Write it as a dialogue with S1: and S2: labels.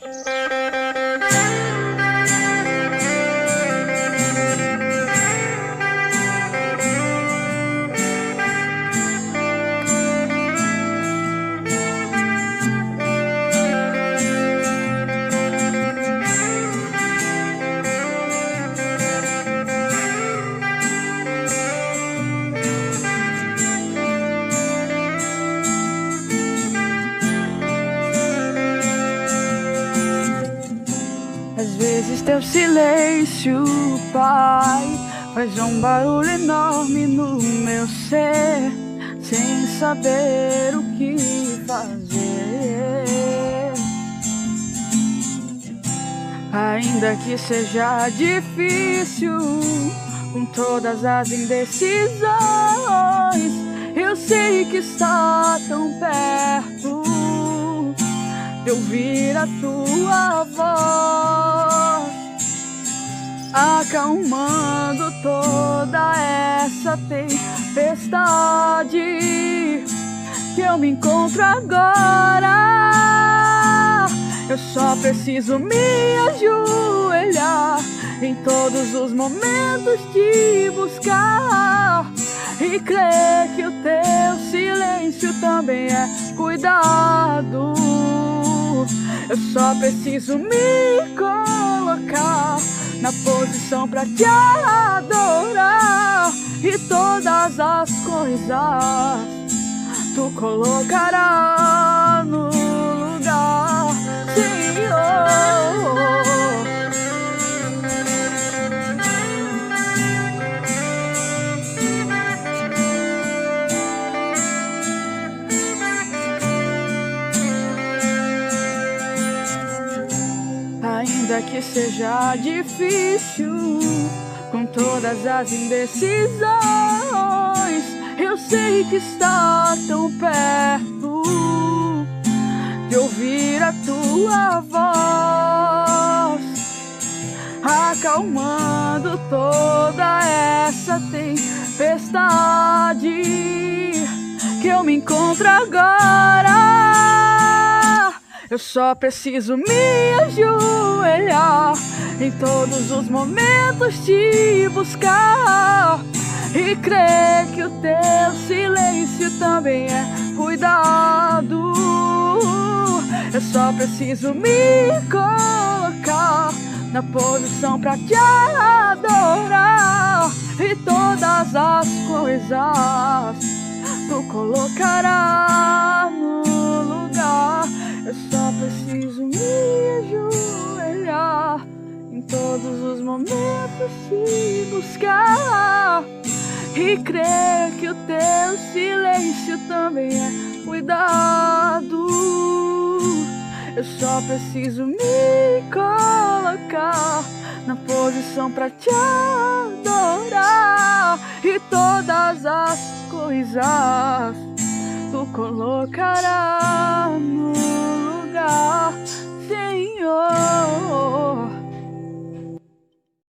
S1: Às vezes teu silêncio, Pai, faz um barulho enorme no meu ser, sem saber o que fazer. Ainda que seja difícil, com todas as indecisões, eu sei que está tão perto de ouvir a tua voz, acalmando toda essa tempestade que eu me encontro agora. Eu só preciso me ajoelhar em todos os momentos, te buscar e crer que o teu silêncio também é cuidado. Eu só preciso me colocar na posição pra te adorar, e todas as coisas tu colocarás no lugar, Senhor. Ainda que seja difícil, com todas as indecisões, eu sei que está tão perto de ouvir a tua voz, acalmando toda essa tempestade que eu me encontro agora. Eu só preciso me ajoelhar em todos os momentos, te buscar e crer que o teu silêncio também é cuidado. Eu só preciso me colocar na posição pra te adorar, e todas as coisas tu colocarás no lugar. Eu só preciso me ajoelhar em todos os momentos, te buscar e crer que o teu silêncio também é cuidado. Eu só preciso me colocar na posição pra te adorar, e todas as coisas tu colocarás